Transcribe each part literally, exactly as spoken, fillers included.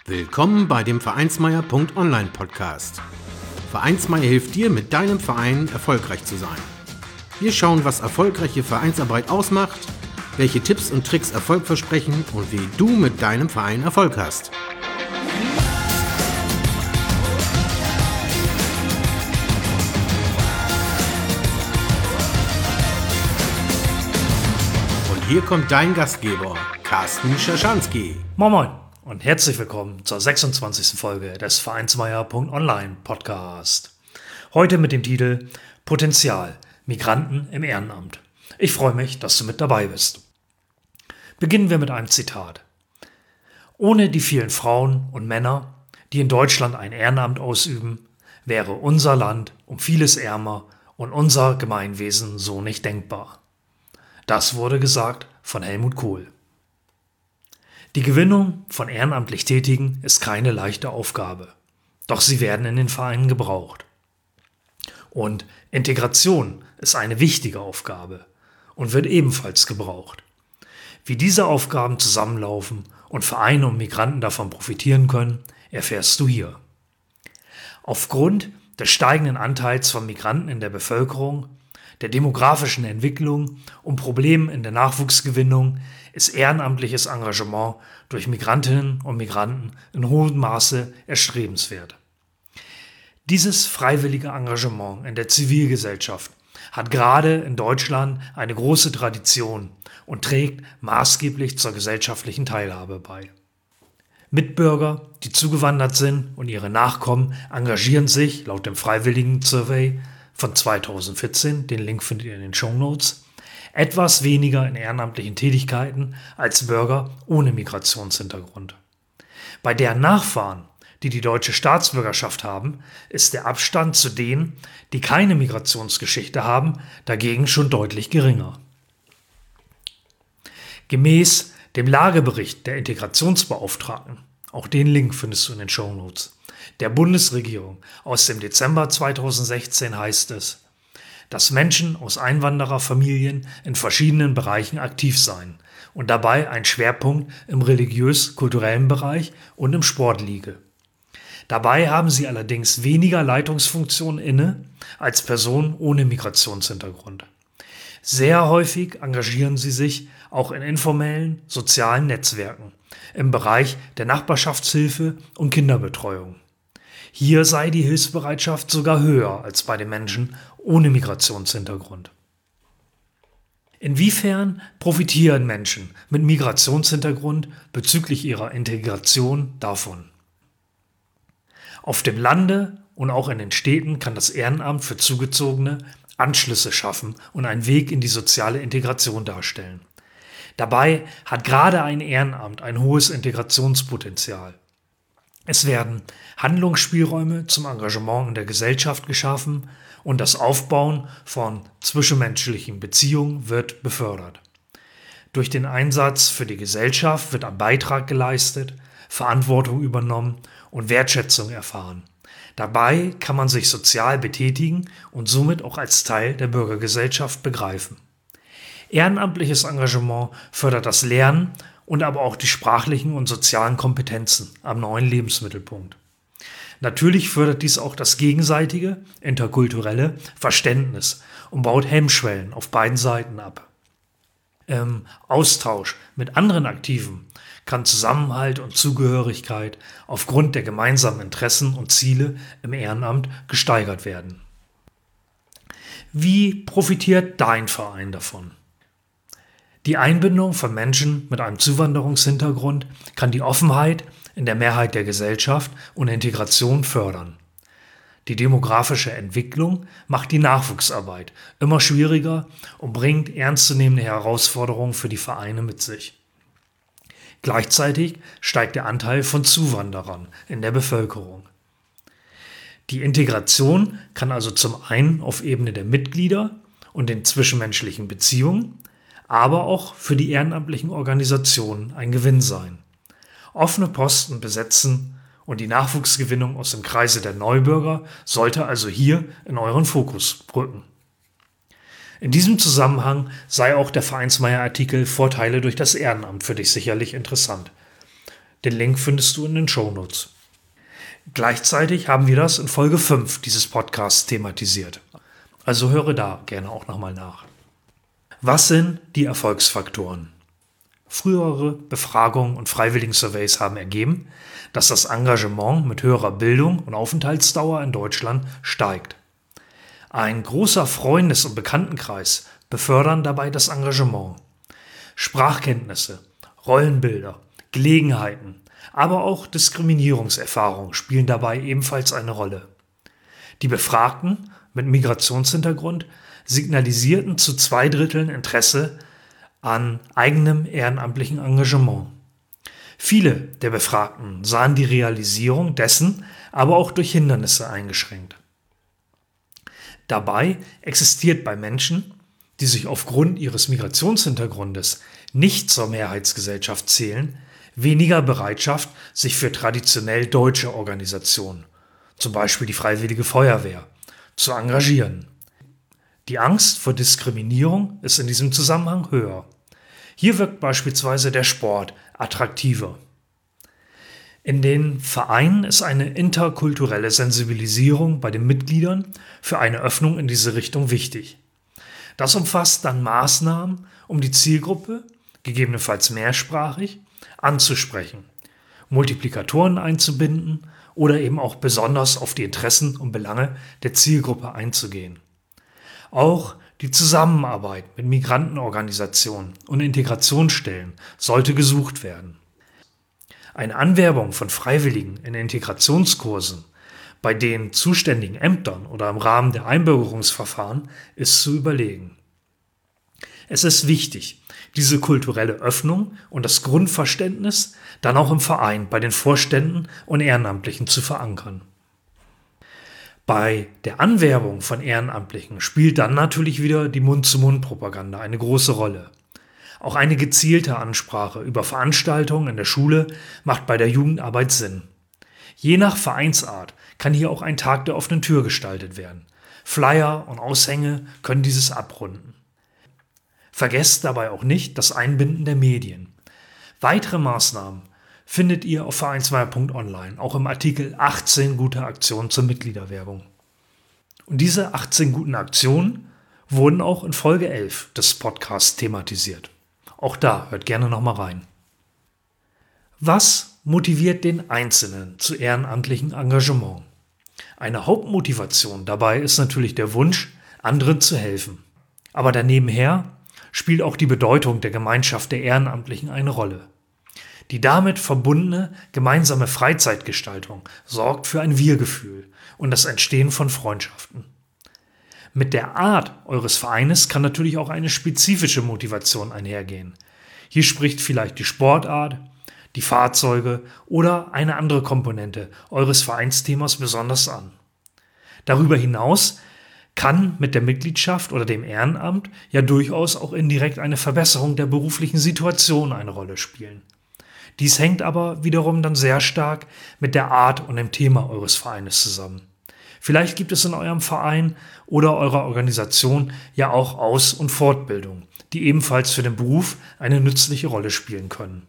Willkommen bei dem Vereinsmeier.online Podcast. Vereinsmeier hilft dir, mit deinem Verein erfolgreich zu sein. Wir schauen, was erfolgreiche Vereinsarbeit ausmacht, welche Tipps und Tricks Erfolg versprechen und wie du mit deinem Verein Erfolg hast. Und hier kommt dein Gastgeber, Carsten Schaschanski. Moin Moin und herzlich willkommen zur sechsundzwanzigsten Folge des Vereinsmeier.online Podcast. Heute mit dem Titel Potenzial – Migranten im Ehrenamt. Ich freue mich, dass du mit dabei bist. Beginnen wir mit einem Zitat. Ohne die vielen Frauen und Männer, die in Deutschland ein Ehrenamt ausüben, wäre unser Land um vieles ärmer und unser Gemeinwesen so nicht denkbar. Das wurde gesagt von Helmut Kohl. Die Gewinnung von ehrenamtlich Tätigen ist keine leichte Aufgabe, doch sie werden in den Vereinen gebraucht. Und Integration ist eine wichtige Aufgabe und wird ebenfalls gebraucht. Wie diese Aufgaben zusammenlaufen und Vereine und Migranten davon profitieren können, erfährst du hier. Aufgrund des steigenden Anteils von Migranten in der Bevölkerung, der demografischen Entwicklung und Problemen in der Nachwuchsgewinnung ist ehrenamtliches Engagement durch Migrantinnen und Migranten in hohem Maße erstrebenswert. Dieses freiwillige Engagement in der Zivilgesellschaft hat gerade in Deutschland eine große Tradition und trägt maßgeblich zur gesellschaftlichen Teilhabe bei. Mitbürger, die zugewandert sind und ihre Nachkommen engagieren sich laut dem Freiwilligen Survey von zweitausendvierzehn, den Link findet ihr in den Shownotes, etwas weniger in ehrenamtlichen Tätigkeiten als Bürger ohne Migrationshintergrund. Bei deren Nachfahren, die die deutsche Staatsbürgerschaft haben, ist der Abstand zu denen, die keine Migrationsgeschichte haben, dagegen schon deutlich geringer. Gemäß dem Lagebericht der Integrationsbeauftragten, auch den Link findest du in den Shownotes, der Bundesregierung aus dem Dezember zweitausendsechzehn heißt es, dass Menschen aus Einwandererfamilien in verschiedenen Bereichen aktiv seien und dabei ein Schwerpunkt im religiös-kulturellen Bereich und im Sport liege. Dabei haben sie allerdings weniger Leitungsfunktionen inne als Personen ohne Migrationshintergrund. Sehr häufig engagieren sie sich auch in informellen sozialen Netzwerken im Bereich der Nachbarschaftshilfe und Kinderbetreuung. Hier sei die Hilfsbereitschaft sogar höher als bei den Menschen ohne Migrationshintergrund. Inwiefern profitieren Menschen mit Migrationshintergrund bezüglich ihrer Integration davon? Auf dem Lande und auch in den Städten kann das Ehrenamt für Zugezogene Anschlüsse schaffen und einen Weg in die soziale Integration darstellen. Dabei hat gerade ein Ehrenamt ein hohes Integrationspotenzial. Es werden Handlungsspielräume zum Engagement in der Gesellschaft geschaffen und das Aufbauen von zwischenmenschlichen Beziehungen wird befördert. Durch den Einsatz für die Gesellschaft wird ein Beitrag geleistet, Verantwortung übernommen und Wertschätzung erfahren. Dabei kann man sich sozial betätigen und somit auch als Teil der Bürgergesellschaft begreifen. Ehrenamtliches Engagement fördert das Lernen und aber auch die sprachlichen und sozialen Kompetenzen am neuen Lebensmittelpunkt. Natürlich fördert dies auch das gegenseitige, interkulturelle Verständnis und baut Hemmschwellen auf beiden Seiten ab. Im Austausch mit anderen Aktiven kann Zusammenhalt und Zugehörigkeit aufgrund der gemeinsamen Interessen und Ziele im Ehrenamt gesteigert werden. Wie profitiert dein Verein davon? Die Einbindung von Menschen mit einem Zuwanderungshintergrund kann die Offenheit in der Mehrheit der Gesellschaft und Integration fördern. Die demografische Entwicklung macht die Nachwuchsarbeit immer schwieriger und bringt ernstzunehmende Herausforderungen für die Vereine mit sich. Gleichzeitig steigt der Anteil von Zuwanderern in der Bevölkerung. Die Integration kann also zum einen auf Ebene der Mitglieder und den zwischenmenschlichen Beziehungen, aber auch für die ehrenamtlichen Organisationen ein Gewinn sein. Offene Posten besetzen und die Nachwuchsgewinnung aus dem Kreise der Neubürger sollte also hier in euren Fokus rücken. In diesem Zusammenhang sei auch der Vereinsmeier-Artikel Vorteile durch das Ehrenamt für dich sicherlich interessant. Den Link findest du in den Shownotes. Gleichzeitig haben wir das in Folge fünf dieses Podcasts thematisiert. Also höre da gerne auch nochmal nach. Was sind die Erfolgsfaktoren? Frühere Befragungen und Freiwilligen-Surveys haben ergeben, dass das Engagement mit höherer Bildung und Aufenthaltsdauer in Deutschland steigt. Ein großer Freundes- und Bekanntenkreis befördern dabei das Engagement. Sprachkenntnisse, Rollenbilder, Gelegenheiten, aber auch Diskriminierungserfahrungen spielen dabei ebenfalls eine Rolle. Die Befragten mit Migrationshintergrund signalisierten zu zwei Dritteln Interesse an eigenem ehrenamtlichen Engagement. Viele der Befragten sahen die Realisierung dessen aber auch durch Hindernisse eingeschränkt. Dabei existiert bei Menschen, die sich aufgrund ihres Migrationshintergrundes nicht zur Mehrheitsgesellschaft zählen, weniger Bereitschaft, sich für traditionell deutsche Organisationen, zum Beispiel die Freiwillige Feuerwehr, zu engagieren. Die Angst vor Diskriminierung ist in diesem Zusammenhang höher. Hier wirkt beispielsweise der Sport attraktiver. In den Vereinen ist eine interkulturelle Sensibilisierung bei den Mitgliedern für eine Öffnung in diese Richtung wichtig. Das umfasst dann Maßnahmen, um die Zielgruppe, gegebenenfalls mehrsprachig, anzusprechen, Multiplikatoren einzubinden oder eben auch besonders auf die Interessen und Belange der Zielgruppe einzugehen. Auch die Zusammenarbeit mit Migrantenorganisationen und Integrationsstellen sollte gesucht werden. Eine Anwerbung von Freiwilligen in Integrationskursen bei den zuständigen Ämtern oder im Rahmen der Einbürgerungsverfahren ist zu überlegen. Es ist wichtig, diese kulturelle Öffnung und das Grundverständnis dann auch im Verein bei den Vorständen und Ehrenamtlichen zu verankern. Bei der Anwerbung von Ehrenamtlichen spielt dann natürlich wieder die Mund-zu-Mund-Propaganda eine große Rolle. Auch eine gezielte Ansprache über Veranstaltungen in der Schule macht bei der Jugendarbeit Sinn. Je nach Vereinsart kann hier auch ein Tag der offenen Tür gestaltet werden. Flyer und Aushänge können dieses abrunden. Vergesst dabei auch nicht das Einbinden der Medien. Weitere Maßnahmen findet ihr auf vereinsmeier punkt online, auch im Artikel achtzehn gute Aktionen zur Mitgliederwerbung. Und diese achtzehn guten Aktionen wurden auch in Folge elf des Podcasts thematisiert. Auch da hört gerne nochmal rein. Was motiviert den Einzelnen zu ehrenamtlichem Engagement? Eine Hauptmotivation dabei ist natürlich der Wunsch, anderen zu helfen. Aber daneben her spielt auch die Bedeutung der Gemeinschaft der Ehrenamtlichen eine Rolle. Die damit verbundene gemeinsame Freizeitgestaltung sorgt für ein Wir-Gefühl und das Entstehen von Freundschaften. Mit der Art eures Vereines kann natürlich auch eine spezifische Motivation einhergehen. Hier spricht vielleicht die Sportart, die Fahrzeuge oder eine andere Komponente eures Vereinsthemas besonders an. Darüber hinaus kann mit der Mitgliedschaft oder dem Ehrenamt ja durchaus auch indirekt eine Verbesserung der beruflichen Situation eine Rolle spielen. Dies hängt aber wiederum dann sehr stark mit der Art und dem Thema eures Vereines zusammen. Vielleicht gibt es in eurem Verein oder eurer Organisation ja auch Aus- und Fortbildung, die ebenfalls für den Beruf eine nützliche Rolle spielen können.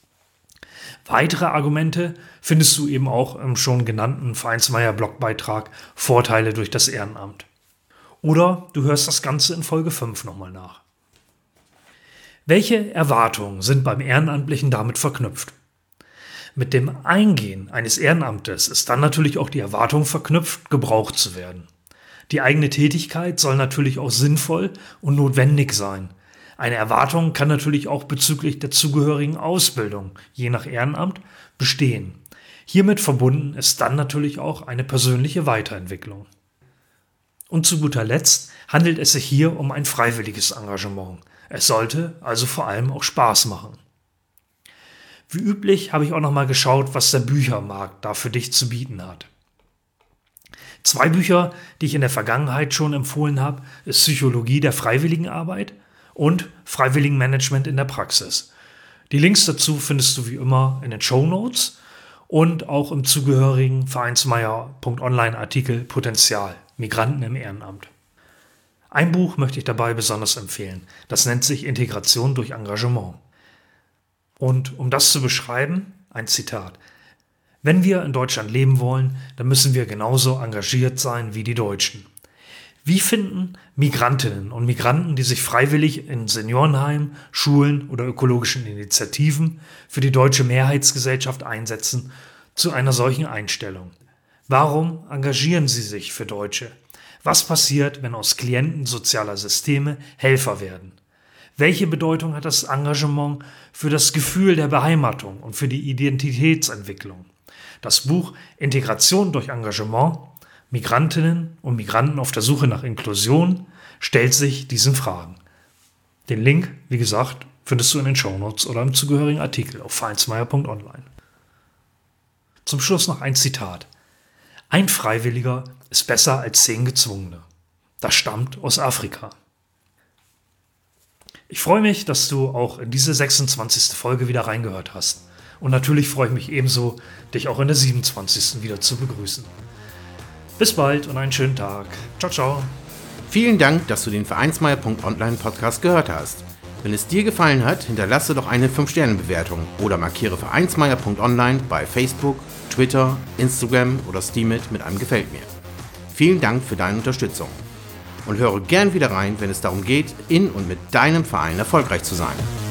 Weitere Argumente findest du eben auch im schon genannten Vereinsmeier-Blogbeitrag Vorteile durch das Ehrenamt. Oder du hörst das Ganze in Folge fünf nochmal nach. Welche Erwartungen sind beim Ehrenamtlichen damit verknüpft? Mit dem Eingehen eines Ehrenamtes ist dann natürlich auch die Erwartung verknüpft, gebraucht zu werden. Die eigene Tätigkeit soll natürlich auch sinnvoll und notwendig sein. Eine Erwartung kann natürlich auch bezüglich der zugehörigen Ausbildung, je nach Ehrenamt, bestehen. Hiermit verbunden ist dann natürlich auch eine persönliche Weiterentwicklung. Und zu guter Letzt handelt es sich hier um ein freiwilliges Engagement. Es sollte also vor allem auch Spaß machen. Wie üblich habe ich auch nochmal geschaut, was der Büchermarkt da für dich zu bieten hat. Zwei Bücher, die ich in der Vergangenheit schon empfohlen habe, ist Psychologie der Freiwilligenarbeit und Freiwilligenmanagement in der Praxis. Die Links dazu findest du wie immer in den Shownotes und auch im zugehörigen vereinsmeier punkt online Artikel Potenzial, Migranten im Ehrenamt. Ein Buch möchte ich dabei besonders empfehlen. Das nennt sich Integration durch Engagement. Und um das zu beschreiben, Ein Zitat: Wenn wir in Deutschland leben wollen, dann müssen wir genauso engagiert sein wie die Deutschen. Wie finden Migrantinnen und Migranten, die sich freiwillig in Seniorenheimen, Schulen oder ökologischen Initiativen für die deutsche Mehrheitsgesellschaft einsetzen, zu einer solchen Einstellung? Warum engagieren sie sich für Deutsche? Was passiert, wenn aus Klienten sozialer Systeme Helfer werden? Welche Bedeutung hat das Engagement für das Gefühl der Beheimatung und für die Identitätsentwicklung? Das Buch Integration durch Engagement – Migrantinnen und Migranten auf der Suche nach Inklusion stellt sich diesen Fragen. Den Link, wie gesagt, findest du in den Shownotes oder im zugehörigen Artikel auf vereinsmeier punkt online. Zum Schluss noch ein Zitat: Ein Freiwilliger ist besser als zehn Gezwungene. Das stammt aus Afrika. Ich freue mich, dass du auch in diese sechsundzwanzigste Folge wieder reingehört hast. Und natürlich freue ich mich ebenso, dich auch in der siebenundzwanzigsten wieder zu begrüßen. Bis bald und einen schönen Tag. Ciao, ciao. Vielen Dank, dass du den vereinsmeier punkt online Podcast gehört hast. Wenn es dir gefallen hat, hinterlasse doch eine fünf Sterne Bewertung oder markiere vereinsmeier punkt online bei Facebook, Twitter, Instagram oder Steemit mit einem Gefällt mir. Vielen Dank für deine Unterstützung. Und höre gern wieder rein, wenn es darum geht, in und mit deinem Verein erfolgreich zu sein.